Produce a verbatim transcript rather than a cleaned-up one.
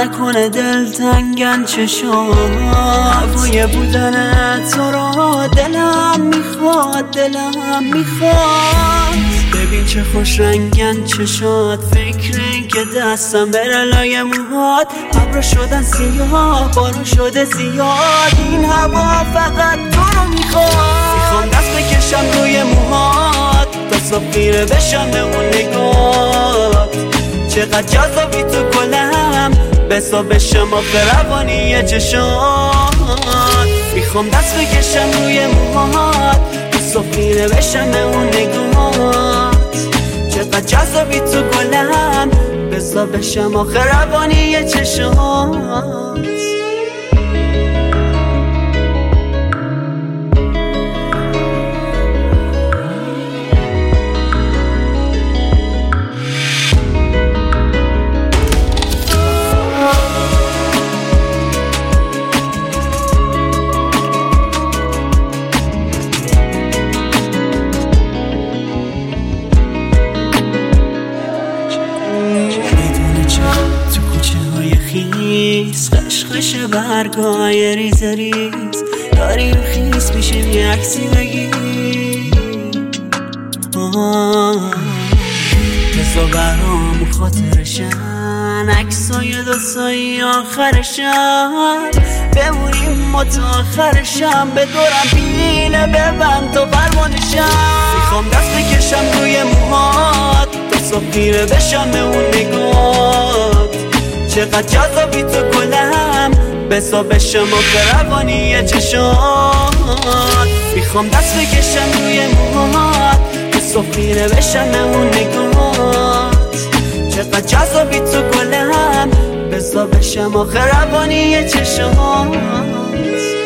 نکنه دل تنگن چشام. هوای بودن تو رو دلم میخواد، دلم میخواد. ببین چه خوش رنگن چشات، فکر این که دستم بره لای موهات. ابرا شدن سیاه، بارون شده زیاد، این هوا فقط تو رو میخواد. میخوام دست بکشم روی موهات تا صبح خیره بشم به اون نگات. چقدر جذابی تو گلم، بسا بشم آخه روانی چشات. میخوام دست بکشم روی موهات تا صبح خیره بشم به اون نگات. چقدر جذابی تو گلم، بسا بشم آخه روانی چشات. خشخش برگای ریز ریز داری و خیس میشیم یه عکسی بگیر. بزا برام خاطرشن عکسای دوستایی آخرشن. بمونیم ما تا آخرشن، به دورم بینه ببند تا پروانشن. میخوام دست بکشم روی موهات تا صبح خیره بشم به اون نگات. چقدر جذابی تو گلم، بسا بشم آخه روانی چشات. میخوام دست بکشم روی موهات تا صبح خیره بشم به اون نگات. چقدر جذابی تو گلم، بسا بشم آخه روانی چشات.